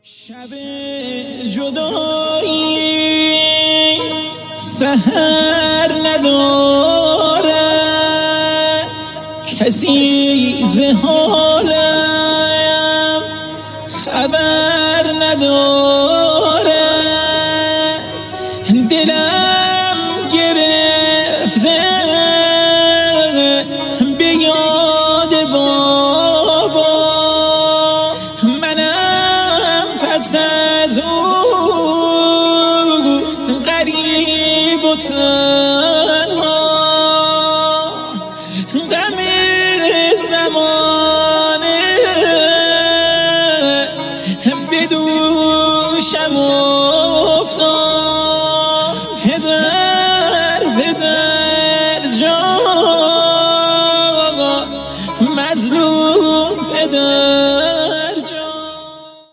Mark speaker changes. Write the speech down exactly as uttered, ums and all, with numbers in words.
Speaker 1: شب جدایی سحر نداره، کسی ز حالم خبر نداره. دلم گرفته به یاد بابا، منم پس